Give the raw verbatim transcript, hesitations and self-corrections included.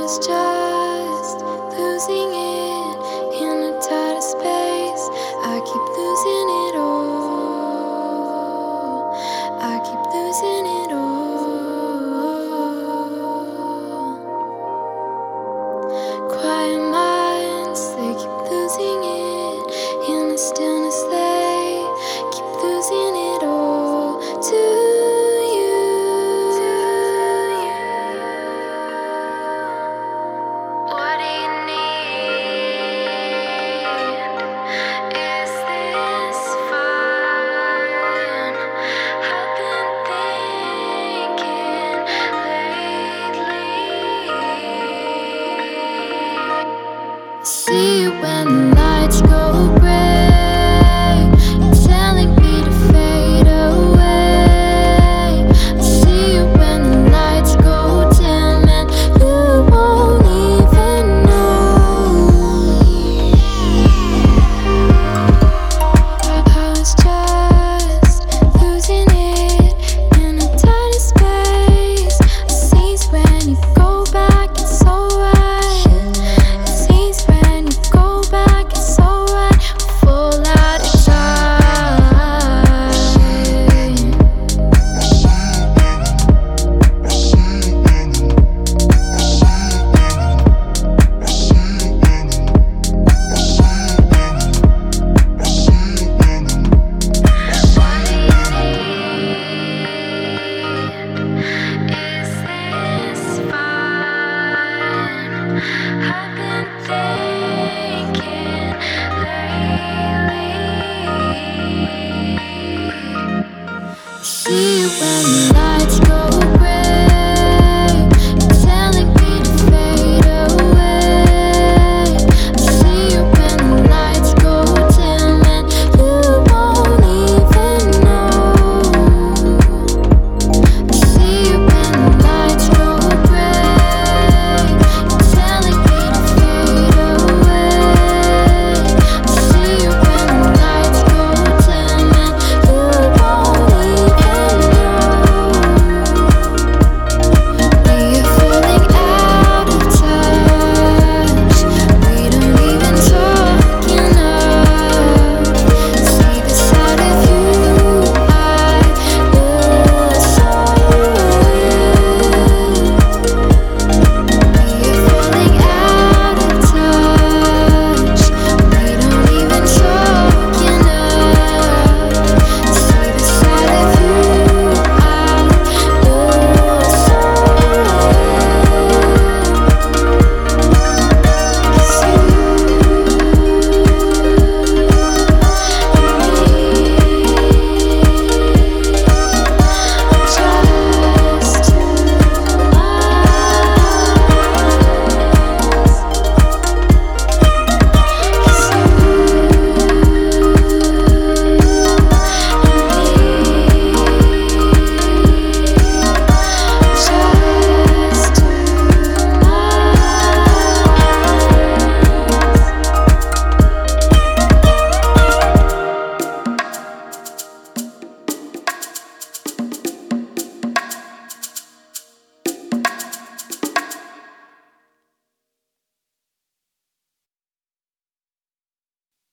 is just losing it in a tighter space. I keep losing it all. I keep losing it all. Quiet minds, they keep losing it in the stillness. They keep losing it all to you. What do you need? Is this fun? I've been thinking lately. See you when the lights go.